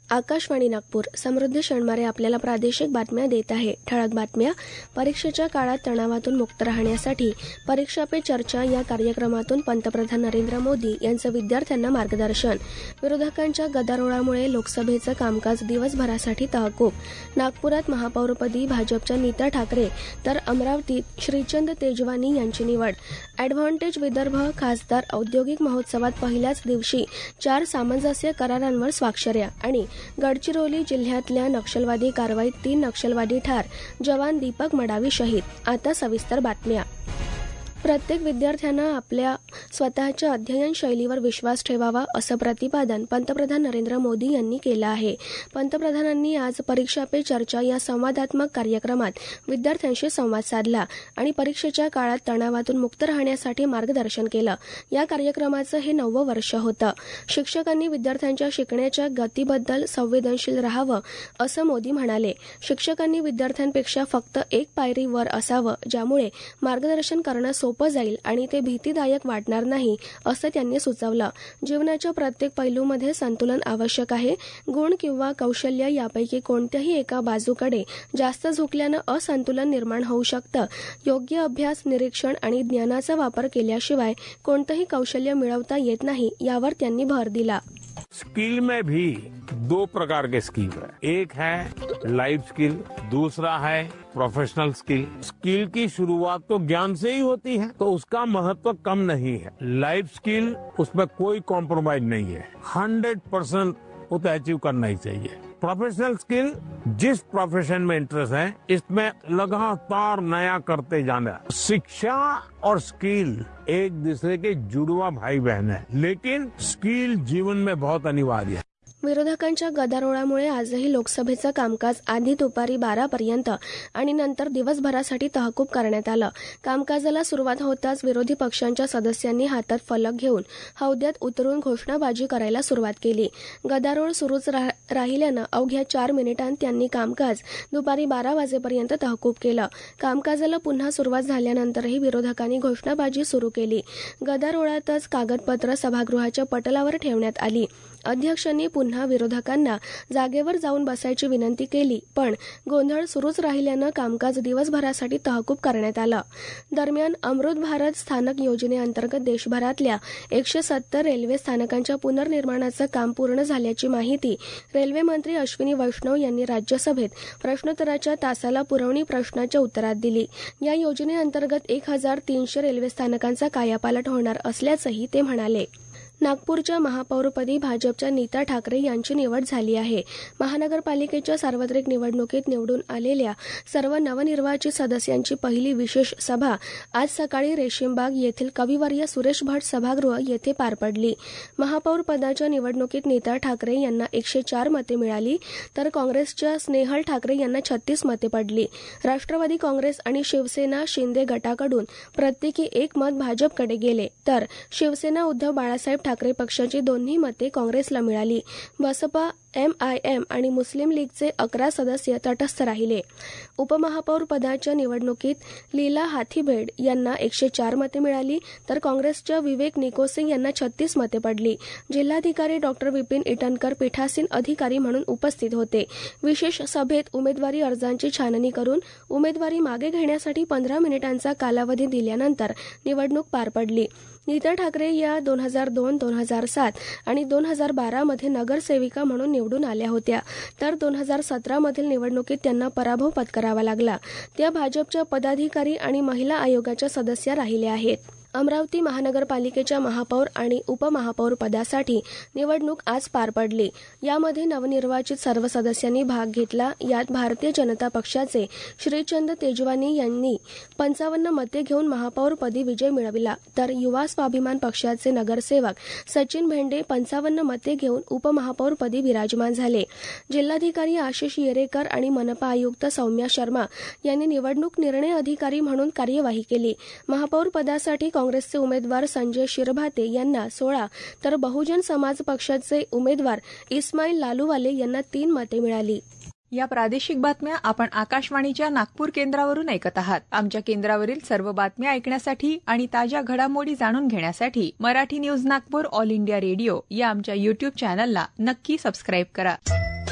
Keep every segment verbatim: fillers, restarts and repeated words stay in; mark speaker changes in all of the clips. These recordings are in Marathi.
Speaker 1: आकाशवाणी नागपूर. समृद्धी शणमारे आपल्याला प्रादेशिक बातम्या देत आहे. ठळक बातम्या. परीक्षेच्या काळात तणावातून मुक्त राहण्यासाठी परीक्षा पे चर्चा या कार्यक्रमातून पंतप्रधान नरेंद्र मोदी यांचं विद्यार्थ्यांना मार्गदर्शन. विरोधकांच्या गदारोळामुळे लोकसभेचं कामकाज दिवसभरासाठी तहकूब. नागपुरात महापौरपदी भाजपच्या नीता ठाकरे तर अमरावतीत श्रीचंद तेजवानी यांची निवड. अॅडव्हान्टेज विदर्भ खासदार औद्योगिक महोत्सवात पहिल्याच दिवशी चार सामंजस्य करारांवर स्वाक्षऱ्या. आणि गडचिरोली जिल्ह्यातल्या नक्षलवादी कारवाईत तीन नक्षलवादी ठार, जवान दीपक मडावी शहीद. आता सविस्तर बातम्या. प्रत्येक विद्यार्थ्यांना आपल्या स्वतःच्या अध्ययन शैलीवर विश्वास ठेवावा असं प्रतिपादन पंतप्रधान नरेंद्र मोदी यांनी केलं आहे. पंतप्रधानांनी आज परीक्षा पे चर्चा या संवादात्मक कार्यक्रमात विद्यार्थ्यांशी संवाद साधला आणि परीक्षेच्या काळात तणावातून मुक्त राहण्यासाठी मार्गदर्शन केलं. या कार्यक्रमाचं हे नववं वर्ष होतं. शिक्षकांनी विद्यार्थ्यांच्या शिकण्याच्या गतीबद्दल संवेदनशील राहावं असं मोदी म्हणाले. शिक्षकांनी विद्यार्थ्यांपेक्षा फक्त एक पायरी वर असावं, ज्यामुळे मार्गदर्शन करणं सोपं जाईल आणि ते भीतीदायक वाटणार नाही असं त्यांनी सुचवलं. जीवनाच्या प्रत्येक पैलूमध्ये संतुलन आवश्यक आहे. गुण किंवा कौशल्य यापैकी कोणत्याही एका बाजूकडे जास्त झुकल्यानं असंतुलन निर्माण होऊ शकतं. योग्य अभ्यास, निरीक्षण आणि ज्ञानाचा वापर केल्याशिवाय कोणतंही कौशल्य मिळवता येत नाही, यावर त्यांनी भर दिला.
Speaker 2: स्किल में भी दो प्रकार के स्किल है. एक है लाइफ स्किल, दूसरा है प्रोफेशनल स्किल. स्किल की शुरुआत तो ज्ञान से ही होती है, तो उसका महत्व कम नहीं है. लाइफ स्किल, उसमें कोई कॉम्प्रोमाइज नहीं है. हंड्रेड परसेंट वो तो अचीव करना ही चाहिए. प्रोफेशनल स्किल, जिस प्रोफेशन में इंटरेस्ट है, इसमें लगातार नया करते जाना. शिक्षा और स्किल एक दूसरे के जुड़वा भाई बहन है, लेकिन स्किल जीवन में बहुत अनिवार्य है.
Speaker 1: विरोधकांच्या गदारोळामुळे आजही लोकसभेचं कामकाज आधी दुपारी बारापर्यंत आणि नंतर दिवसभरासाठी तहकूब करण्यात आलं. कामकाजाला सुरुवात होताच विरोधी पक्षांच्या सदस्यांनी हातात फलक घेऊन हौद्यात उतरून घोषणाबाजी करायला सुरुवात केली. गदारोळ सुरूच रा, राहिल्यानं अवघ्या चार मिनिटांत त्यांनी कामकाज दुपारी बारा वाजेपर्यंत तहकूब केलं. कामकाजाला पुन्हा सुरुवात झाल्यानंतरही विरोधकांनी घोषणाबाजी सुरू केली. गदारोळातच कागदपत्र सभागृहाच्या पटलावर ठेवण्यात आली. अध्यक्षांनी पुन्हा विरोधकांना जागेवर जाऊन बसायची विनंती केली, पण गोंधळ सुरूच राहिल्यानं कामकाज दिवसभरासाठी तहकूब करण्यात आलं. दरम्यान अमृत भारत स्थानक योजनेअंतर्गत देशभरातल्या एकशे सत्तर रेल्वे स्थानकांच्या पुनर्निर्माणाचं काम पूर्ण झाल्याची माहिती रेल्वे मंत्री अश्विनी वैष्णव यांनी राज्यसभेत प्रश्नोत्तराच्या तासाला पुरवणी प्रश्नाच्या उत्तरात दिली. या योजनेअंतर्गत एक हजार तीनशे रेल्वे स्थानकांचा कायापालट होणार असल्याचंही ते म्हणाले. नागपूरच्या महापौरपदी भाजपच्या नीता ठाकरे यांची निवड झाली आहे. महानगरपालिकेच्या सार्वत्रिक निवडणुकीत निवडून आलेल्या सर्व नवनिर्वाचित सदस्यांची पहिली विशेष सभा आज सकाळी रेशीमबाग येथील कविवर्य सुरेश भट सभागृह येथे पार पडली. महापौर पदाच्या निवडणुकीत नीता ठाकरे यांना एकशे चार मते मिळाली, तर काँग्रेसच्या स्नेहल ठाकरे यांना छत्तीस मते पडली. राष्ट्रवादी काँग्रेस आणि शिवसेना शिंदे गटाकडून प्रत्येकी एक मत भाजपकडे गेले, तर शिवसेना उद्धव बाळासाहेब ठाकरे पक्षाची दोन्ही मते काँग्रेसला मिळाली. बसपा, एम आय एम आणि मुस्लिम लीगचे अकरा सदस्य तटस्थ राहिले. उपमहापौर पदाच्या निवडणुकीत लीला हाथीबेड यांना एकशे चार मते मिळाली, तर काँग्रेसच्या विवेक निकोसे यांना छत्तीस मते पडली. जिल्हाधिकारी डॉक्टर विपिन इटनकर पीठासीन अधिकारी म्हणून उपस्थित होते. विशेष सभेत उमेदवारी अर्जांची छाननी करून उमेदवारी मागे घेण्यासाठी पंधरा मिनिटांचा कालावधी दिल्यानंतर निवडणूक पार पडली. नीता ठाकरे या दोन हजार दोन दोन हजार सात आणि दोन हजार बारा मध्ये नगरसेविका म्हणून निवडून आल्या होत्या, तर दोन हजार सतरा मधील निवडणुकीत त्यांना पराभव पत्करावा लागला. त्या भाजपच्या पदाधिकारी आणि महिला आयोगाच्या सदस्या राहिल्या आहेत. अमरावती महानगरपालिकेच्या महापौर आणि उपमहापौर पदासाठी निवडणूक आज पार पडली. यामध्ये नवनिर्वाचित सर्व सदस्यांनी भाग घेतला. यात भारतीय जनता पक्षाचे श्रीचंद तेजवानी यांनी पंचावन्न मते घेऊन महापौरपदी विजय मिळविला, तर युवा स्वाभिमान पक्षाचे नगरसेवक सचिन भेंडे पंचावन्न मते घेऊन उपमहापौरपदी विराजमान झाले. जिल्हाधिकारी आशिष येरेकर आणि मनपा आयुक्त सौम्या शर्मा यांनी निवडणूक निर्णय अधिकारी म्हणून कार्यवाही केली. महापौर पदासाठी काँग्रेसचे उमेदवार संजय शिरभाते यांना सोळा, तर बहुजन समाज पक्षाचे उमेदवार इस्माईल लालूवाले यांना तीन मते मिळाली.
Speaker 3: या प्रादेशिक बातम्या आपण आकाशवाणीच्या नागपूर केंद्रावरून ऐकत आहात. आमच्या केंद्रावरील सर्व बातम्या ऐकण्यासाठी आणि ताज्या घडामोडी जाणून घेण्यासाठी Marathi news Nagpur All India Radio या आमच्या युट्यूब चॅनलला नक्की सबस्क्राईब करा.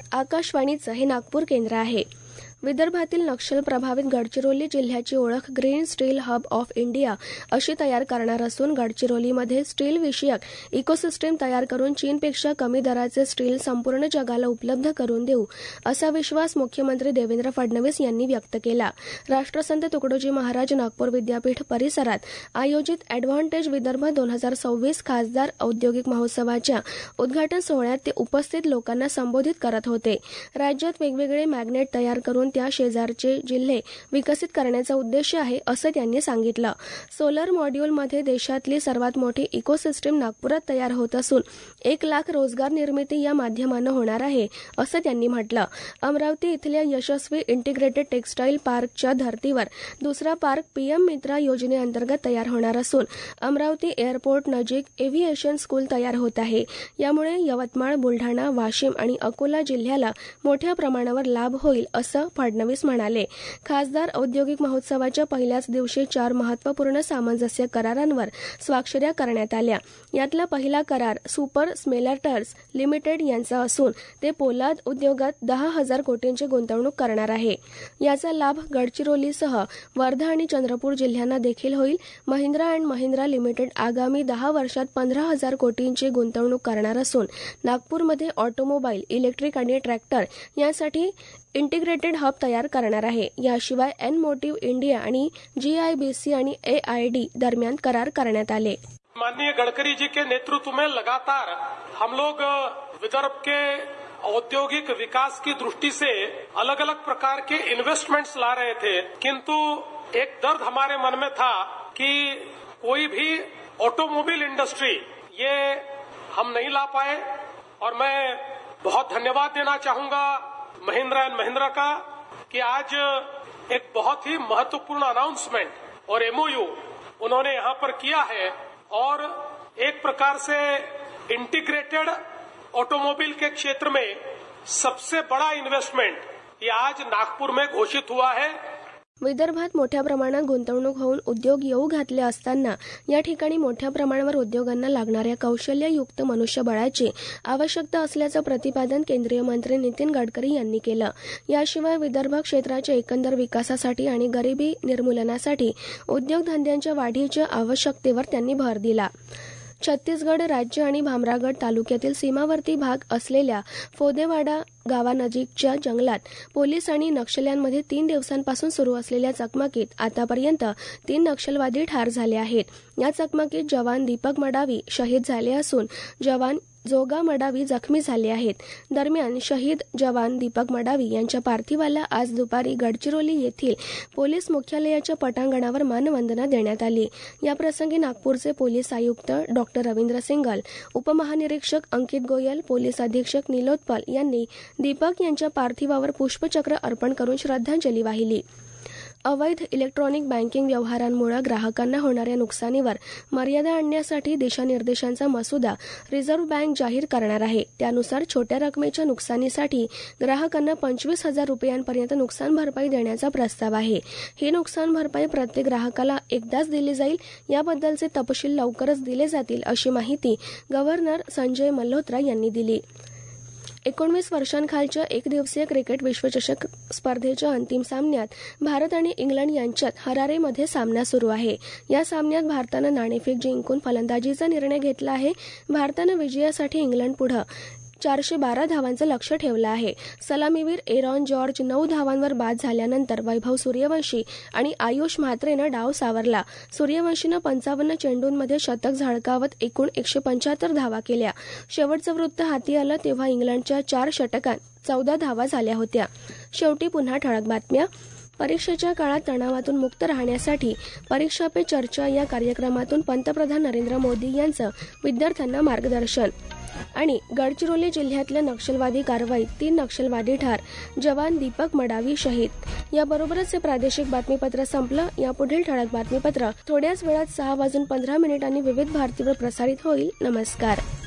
Speaker 1: आकाशवाणीचं हे नागपूर केंद्र आहे. विदर्भातील नक्षल प्रभावित गडचिरोली जिल्ह्याची ओळख green steel hub of India अशी तयार करणार असून गडचिरोलीमध्ये स्टील विषयक इकोसिस्टीम तयार करून चीनपेक्षा कमी दराचे स्टील संपूर्ण जगाला उपलब्ध करून देऊ असा विश्वास मुख्यमंत्री देवेंद्र फडणवीस यांनी व्यक्त केला. राष्ट्रसंत तुकडोजी महाराज नागपूर विद्यापीठ परिसरात आयोजित अॅडव्हान्टेज विदर्भ दोन हजार सव्वीस खासदार औद्योगिक महोत्सवाच्या उद्घाटन सोहळ्यात ते उपस्थित लोकांना संबोधित करत होते. राज्यात वेगवेगळे मॅग्नेट तयार करून त्या शेजारचे जिल्हे विकसित करण्याचा उद्देश आहे असं त्यांनी सांगितलं. सोलर मॉड्यूलमध्ये देशातली सर्वात मोठी इकोसिस्टीम नागपुरात तयार होत असून एक लाख रोजगार निर्मिती या माध्यमानं होणार आहे असं त्यांनी म्हटलं. अमरावती इथल्या यशस्वी इंटिग्रेटेड टेक्स्टाईल पार्कच्या धर्तीवर दुसरा पार्क पीएम मित्रा योजनेअंतर्गत तयार होणार असून अमरावती एअरपोर्ट नजीक एव्हिएशन स्कूल तयार होत आहे. यामुळे यवतमाळ, बुलढाणा, वाशिम आणि अकोला जिल्ह्याला मोठ्या प्रमाणावर लाभ होईल असं फडणवीस म्हणाले. खासदार औद्योगिक महोत्सवाच्या पहिल्याच दिवशी चार महत्वपूर्ण सामंजस्य करारांवर स्वाक्षऱ्या करण्यात आल्या. यातला पहिला करार सुपर स्मेल्टर्स लिमिटेड यांचा असून ते पोलाद उद्योगात दहा हजार कोटींची गुंतवणूक करणार आहे. याचा लाभ गडचिरोलीसह वर्धा आणि चंद्रपूर जिल्ह्यांना देखील होईल. महिंद्रा अँड महिंद्रा लिमिटेड आगामी दहा वर्षात पंधरा हजार कोटींची गुंतवणूक करणार असून नागपूरमध्ये ऑटोमोबाईल, इलेक्ट्रिक आणि ट्रॅक्टर यासाठी इंटिग्रेटेड हब तयार करणार आहे. याशिवाय एन मोटिव्ह इंडिया आणि जीआयबीसी आणि एआयडी दरम्यान करार करण्यात आले.
Speaker 4: माननीय गडकरी जी के नेतृत्व में लगातार हम लोग विदर्भ के औद्योगिक विकास की दृष्टि से अलग अलग प्रकार के इन्वेस्टमेंट्स ला रहे थे, किंतु एक दर्द हमारे मन में था कि कोई भी ऑटोमोबाइल इंडस्ट्री ये हम नहीं ला पाए. और मैं बहुत धन्यवाद देना चाहूंगा महिंद्रा एंड महिंद्रा का कि आज एक बहुत ही महत्वपूर्ण अनाउंसमेंट और एमओयू उन्होंने यहां पर किया है और एक प्रकार से इंटीग्रेटेड ऑटोमोबाइल के क्षेत्र में सबसे बड़ा इन्वेस्टमेंट ये आज नागपुर में घोषित हुआ है.
Speaker 1: विदर्भात मोठ्या प्रमाणात गुंतवणूक होऊन उद्योग येऊ घातले असताना या ठिकाणी मोठ्या प्रमाणावर उद्योगांना लागणाऱ्या कौशल्ययुक्त मनुष्यबळाची आवश्यकता असल्याचं प्रतिपादन केंद्रीय मंत्री नितीन गडकरी यांनी केलं. याशिवाय विदर्भ क्षेत्राच्या एकंदर विकासासाठी आणि गरिबी निर्मूलनासाठी उद्योगधंद्यांच्या वाढीच्या आवश्यकतेवर त्यांनी भर दिला. छत्तीसगड राज्य आणि भामरागड तालुक्यातील सीमावर्ती भाग असलेल्या फोदेवाडा गावानजीकच्या जंगलात पोलीस आणि नक्षल्यांमध्ये तीन दिवसांपासून सुरू असलेल्या चकमकीत आतापर्यंत तीन नक्षलवादी ठार झाले आहेत. या चकमकीत जवान दीपक मडावी शहीद झाले असून जवान जोगा मडावी जखमी झाले आहेत. दरम्यान शहीद जवान दीपक मडावी यांच्या पार्थिवाला आज दुपारी गडचिरोली येथील पोलीस मुख्यालयाच्या पटांगणावर मानवंदना देण्यात आली. याप्रसंगी नागपूरचे पोलीस आयुक्त डॉक्टर रवींद्र सिंगल, उपमहानिरीक्षक अंकित गोयल, पोलीस अधीक्षक निलोत्पल यांनी दीपक यांच्या पार्थिवावर पुष्पचक्र अर्पण करून श्रद्धांजली वाहिली. अवैध इलेक्ट्रॉनिक बँकिंग व्यवहारांमुळे ग्राहकांना होणाऱ्या नुकसानीवर मर्यादा आणण्यासाठी दिशानिर्देशांचा मसुदा रिझर्व्ह बँक जाहीर करणार आहे. त्यानुसार छोट्या रकमेच्या नुकसानीसाठी ग्राहकांना पंचवीस हजार रुपयांपर्यंत नुकसान भरपाई देण्याचा प्रस्ताव आहे. ही नुकसान भरपाई प्रत्येक ग्राहकाला एकदाच दिली जाईल. याबद्दलचे तपशील लवकरच दिले जातील अशी माहिती गव्हर्नर संजय मल्होत्रा यांनी दिली. एकोणवीस वर्षांखालच्या एकदिवसीय क्रिकेट विश्वचषक स्पर्धेच्या अंतिम सामन्यात भारत आणि इंग्लंड यांच्यात हरारेमध्ये सामना सुरू आहे. या सामन्यात भारतानं नाणेफेक जिंकून फलंदाजीचा निर्णय घेतला आहे. भारतानं विजयासाठी इंग्लंडपुढे चारशे बारा धावांचं लक्ष्य ठेवलं आहे. सलामीवीर एरॉन जॉर्ज नऊ धावांवर बाद झाल्यानंतर वैभव सूर्यवंशी आणि आयुष म्हात्रेनं डाव सावरला. सूर्यवंशीनं पंचावन्न चेंडूंमध्ये शतक झळकावत एकूण एकशे पंच्याहत्तर धावा केल्या. शेवटचं वृत्त हाती आलं तेव्हा इंग्लंडच्या चार षटकांत चौदा धावा झाल्या होत्या. शेवटी पुन्हा ठळक बातम्या. परीक्षेच्या काळात तणावातून मुक्त राहण्यासाठी परीक्षा पे चर्चा या कार्यक्रमातून पंतप्रधान नरेंद्र मोदी यांचं विद्यार्थ्यांना मार्गदर्शन. आणि गडचिरोली जिल्ह्यातल्या नक्षलवादी कारवाईत तीन नक्षलवादी ठार, जवान दीपक मडावी शहीद. याबरोबरच हे प्रादेशिक बातमीपत्र संपलं. यापुढील ठळक बातमीपत्र थोड्याच वेळात सहा वाजून पंधरा मिनिटांनी विविध भारतीवर प्रसारित होईल. नमस्कार.